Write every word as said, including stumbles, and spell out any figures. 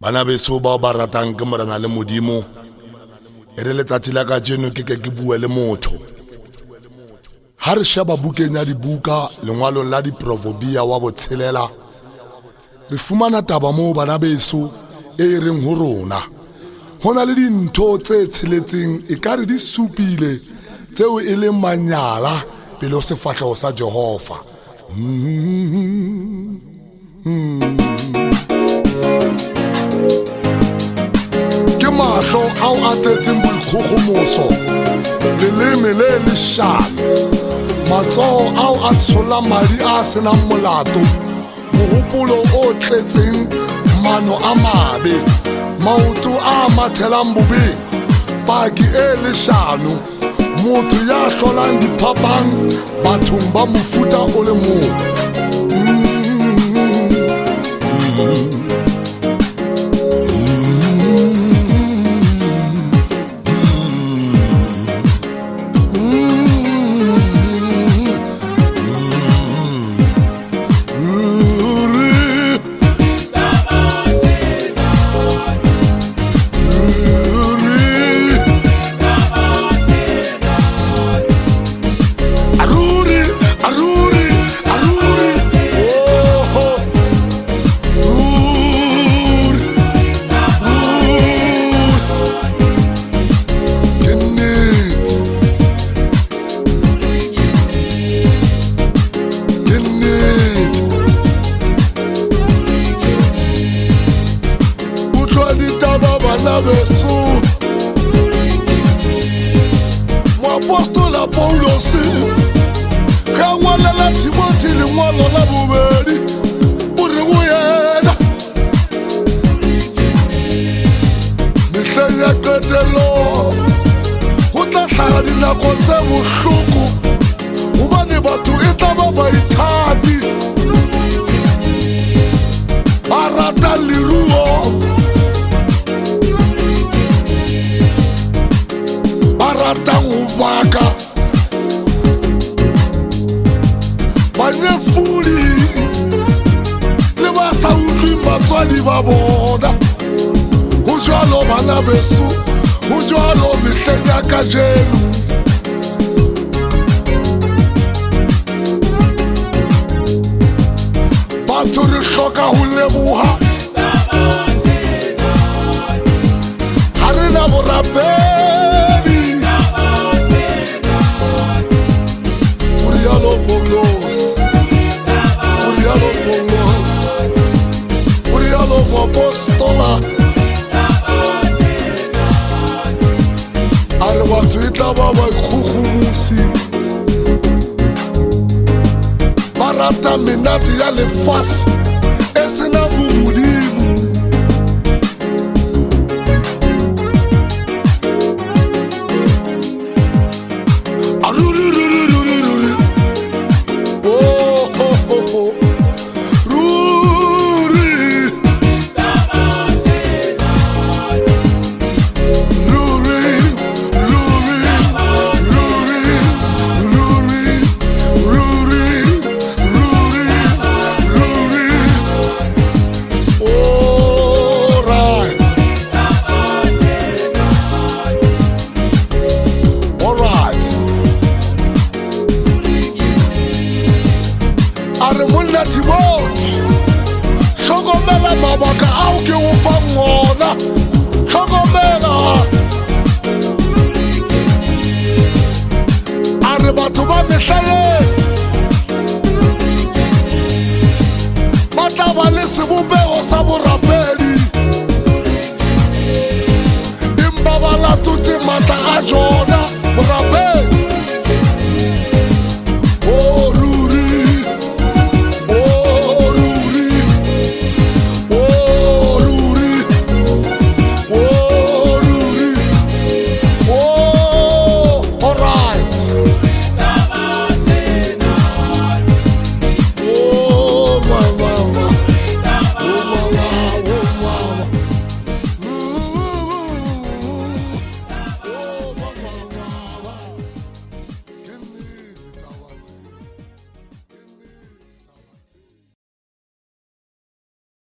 Bana beso ba ba ratang ke morena le modimo e re letsatsi la ka jeno ke ke ke bua le motho ha re sheba bukeng ya dibuka lengwalo la diProvobia wa botshelela re fumana taba mo bana beso e reng ho rona hona le dintho tse tsheletseng e ka re di supile tseo e leng manyala pele o sefahleho sa Jehova. Ke mahlo ao a tletseng boikgogomoso leleme le leshano matsoho ao a tshola madi a senang molato mohopolo o tletseng mano a mabe maoto a mathelang bobeng paki e leshano motho ya hlolang diphapang bathong ba mofuta o le mong. Moapostola Paulosi ka ngwalela Timothy lengwalo la bobedi o re go yena mehleng ya qetelo ho tla hlaha dinako tse bohloko hobane batho e tla ba baithabi ba rata leruo ratang ho baka banyefudi le ba sa utlwi batswadi ba bona ho jwalo bana beso ho jwalo mehleng ya kajeno batho re hloka ho leboha ha re na borapedi Moapostola a re batho e tla ba baikgogomosi ba rata menate ya lefase e sena bomodimo hlokomela mabaka ao ke o fang ona hlokomela a re batho ba mehlale ba tla ba le sebopego sa borapedi empa ba latotse matla a jona borapedi